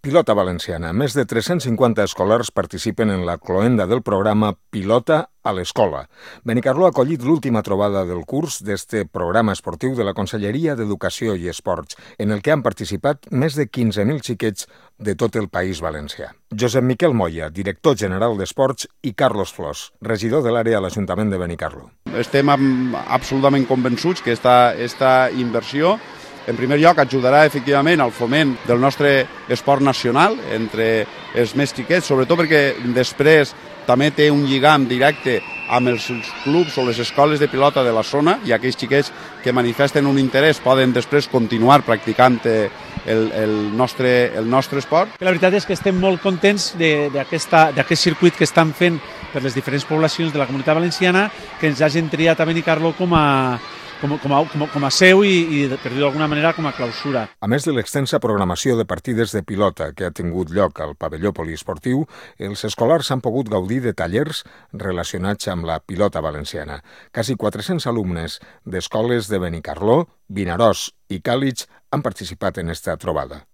Pilota valenciana. Més de 350 escolars participen en la cloenda del programa Pilota a l'Escola. Benicarló ha acollit l'última trobada del curs d'este programa esportiu de la Conselleria d'Educació i Esports, en el que han participat més de 15.000 xiquets de tot el País Valencià. Josep Miquel Moya, director general d'Esports, i Carlos Flors, regidor de l'àrea a l'Ajuntament de Benicarló. Estem absolutament convençuts que esta inversió en primer lloc ajudarà efectivament al foment del nostre esport nacional entre els més xiquets, sobretot perquè després també té un lligam directe amb els clubs o les escoles de pilota de la zona i aquells xiquets que manifesten un interès poden després continuar practicant el nostre esport. La veritat és que estem molt contents d'aquest circuit que estan fent per les diferents poblacions de la Comunitat Valenciana, que ens hagin triat a Benicarló com a seu i, per dir-ho d'alguna manera, com a clausura. A més de l'extensa programació de partides de pilota que ha tingut lloc al pavelló poliesportiu, els escolars han pogut gaudir de tallers relacionats amb la pilota valenciana. Quasi 400 alumnes d'escoles de Benicarló, Vinaròs i Càlig han participat en esta trobada.